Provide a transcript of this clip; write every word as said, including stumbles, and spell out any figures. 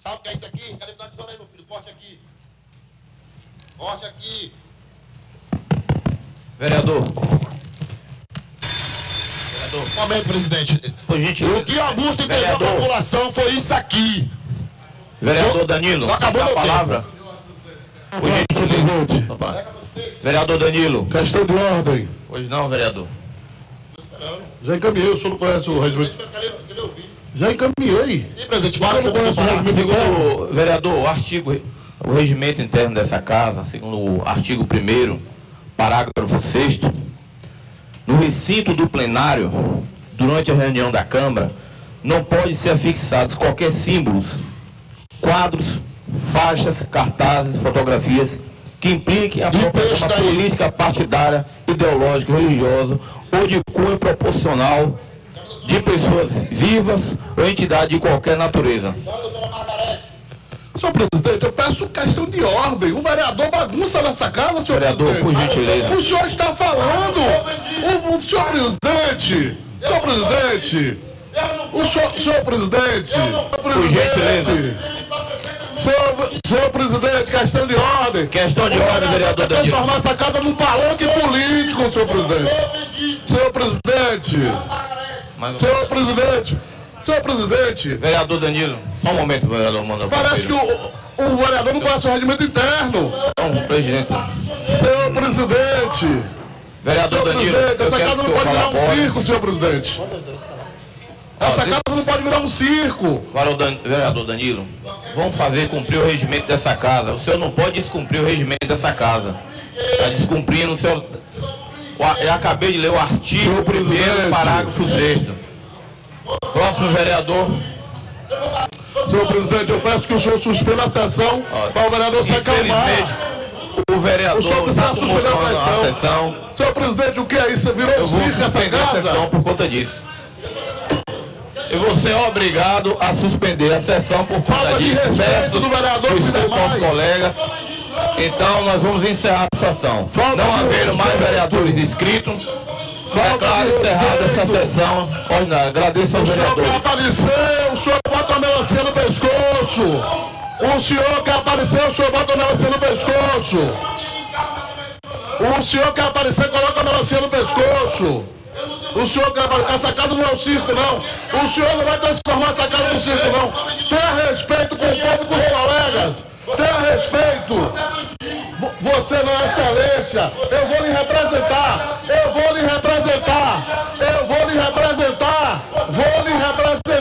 Sabe o que é isso aqui? Cadê a tesoura aí, meu filho? Corte aqui. Corte aqui. Vereador. Um momento, presidente. Por gentileza. O que Augusto entregou à população foi isso aqui. Vereador Danilo, acabou a palavra. Por gentileza. Vereador Danilo. Questão de ordem. Pois não, vereador. Já encaminhei, o senhor não conhece o regimento. Já encaminhei. Sim, presidente, fala o regimento. Segundo, vereador, o artigo, o regimento interno dessa casa, segundo o artigo primeiro, parágrafo sexto, no recinto do plenário, durante a reunião da Câmara, não pode ser afixados qualquer símbolos, quadros, faixas, cartazes, fotografias que impliquem a propaganda política partidária, ideológica, religiosa ou de cunho proporcional de pessoas vivas ou entidade de qualquer natureza. Senhor presidente, eu peço questão de ordem. O vereador bagunça nessa casa, senhor vereador, presidente. Por gentileza. O senhor está falando. O, o senhor presidente. Senhor presidente. O senhor, senhor presidente. Por gentileza. Senhor, senhor presidente, questão de ordem. Questão de ordem, vereador Danilo. Transformar essa casa num palanque político, senhor presidente. Senhor presidente. Senhor presidente. Senhor presidente. Vereador Danilo, só um momento, vereador. Manda Parece que o, o vereador não conhece o regimento interno. Não, presidente. Senhor presidente. Vereador senhor Danilo. Presidente, essa casa não pode virar um pode. circo, senhor presidente. Essa ah, casa deixa... não pode virar um circo. Dan... Vereador Danilo, vamos fazer cumprir o regimento dessa casa. O senhor não pode descumprir o regimento dessa casa. Está descumprindo o senhor. Eu acabei de ler o artigo primeiro, parágrafo sexto. Próximo vereador. Senhor presidente, eu peço que o senhor suspenda a sessão para o vereador se acalmar. O vereador o senhor precisa tá suspender a sessão. a sessão. Senhor presidente, o que é isso? Você virou um circo essa casa? A sessão por conta disso. Eu vou ser obrigado a suspender a sessão por conta Falta disso. De respeito do vereador e demais colegas. Então nós vamos encerrar a sessão. Falta Não havendo mais vereadores inscritos. Declaro encerrada essa sessão. Olha, agradeço aos vereadores. O senhor quer aparecer, o senhor bota a melancia no pescoço. O senhor quer aparecer, o senhor bota a melancia no pescoço. O senhor quer aparecer, coloca a melancia no pescoço. O senhor quer aparecer, essa casa não é um circo, não. O senhor não vai transformar essa casa num circo, não. Tenha respeito com o povo e com os colegas. Tenha respeito. Você não é excelência. Eu vou lhe representar. Eu vou lhe representar. Eu vou lhe representar. Vou lhe representar.